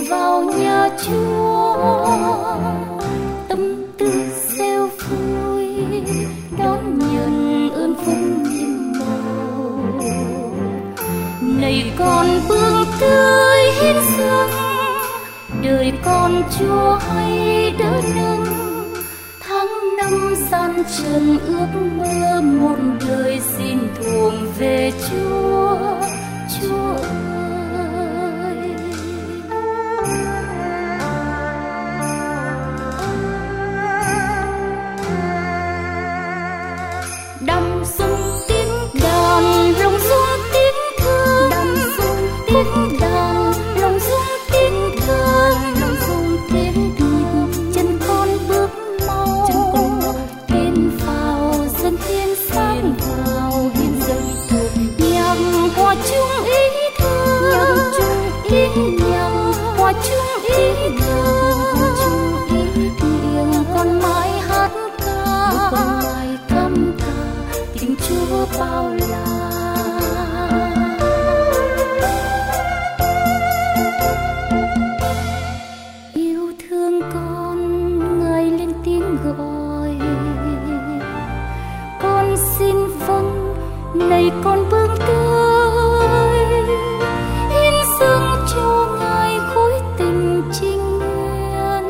vào nhà Chúa, tâm tư reo vui đón nhận ơn phúc nhiệm màu. Này con bướm tươi hiến dâng, đời con Chúa hay đỡ nâng. Tháng năm gian trần ước mơ một đời xin thuộc về Chúa, Chúa ơi. Đắm rung tiếng đàn, lòng rung tiếng thương. Đắm rung tiếng đàn, lòng rung tiếng thương. Lòng rung tiếng thương, chân con bước mau. Chân con tiến vào sân thiên sáng vào hiên dâng. Nhạc hòa chung ý thương, nhạc chung ý nhạc hòa chung ý thương. Miệng con mãi hát ca, con mãi cắm ca tình Chúa bao la. Yêu thương con, Ngài lên tiếng gọi. Con xin vâng, này con bướm tươi, hiến dâng cho Ngài khối tình trinh nguyên.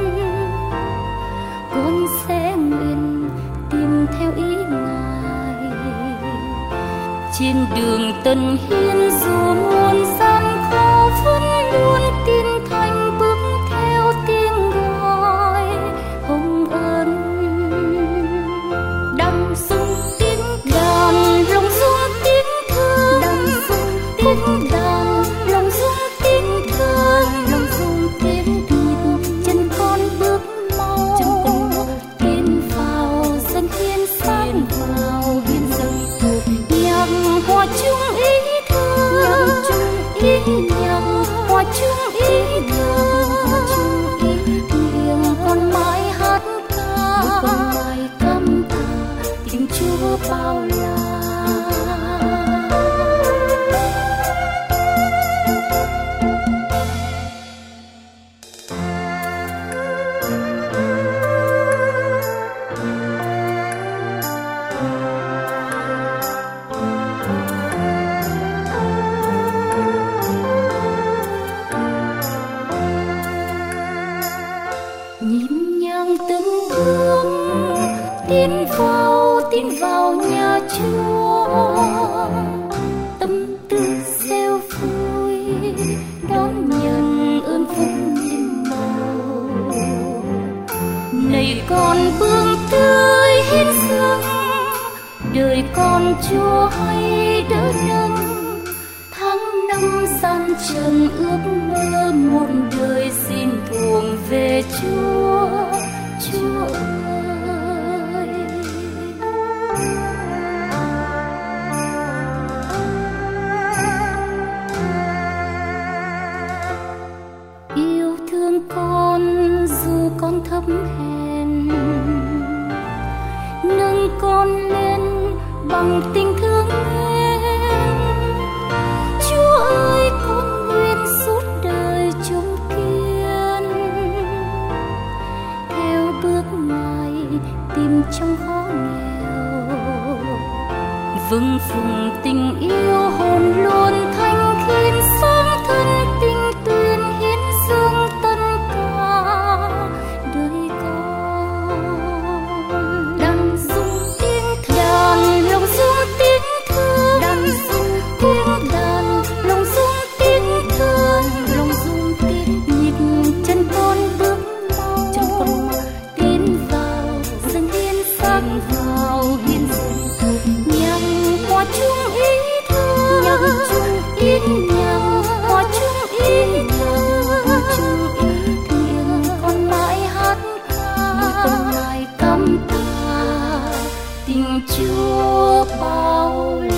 Con sẽ nguyện tìm theo ý Ngài trên đường Tân Hiến, dù muôn gian khó vẫn luôn tin thành bước theo tiếng gọi hồng ân. Đắm rung tiếng đàn, lòng rung tiếng thương. Đắm rung tiếng đàn, lòng rung tiếng thương. Lòng rung tiếng thương, chân con bước mau. Chân con tiến vào sân thiên sáng vào hiên dâng. Nhạc hòa chung ý thương, nhạc chung ý nhạc hòa chung ý thương. Miệng con mãi hát ca, con mãi cắm ca tình Chúa bao la. Nhịp nhàng từng bước tiến vào nhà Chúa, tâm tư reo vui đón nhận ơn phúc nhiệm màu. Này con bướm tươi hiến dâng, đời con Chúa hay đỡ nâng. Tháng năm gian trần ước mơ một đời xin thuộc về Chúa, Chúa ơi. Yêu thương con dù con thấp hèn, nâng con lên bằng tình thương em. Chúa ơi, con nguyện suốt đời chung kiên theo bước Ngài tìm trong khó nghèo. Vâng phụng tình yêu hồn luôn thanh khiết, sáng thân tình tuyên hiến dâng tất cả đời con. Đắm rung tiếng đàn, lòng rung tiếng thương. Đắm rung tiếng đàn, lòng rung tiếng thương. Lòng rung tiếng nhịp chân con bước mau. Chân con tiến vào sân hiên sáng vào hiên dâng. Nhạc hòa chung ý thương, nhạc chung ý nhạc hòa chung ý thương. Miệng con mãi hát ca, con mãi cắm ca tình Chúa bao la.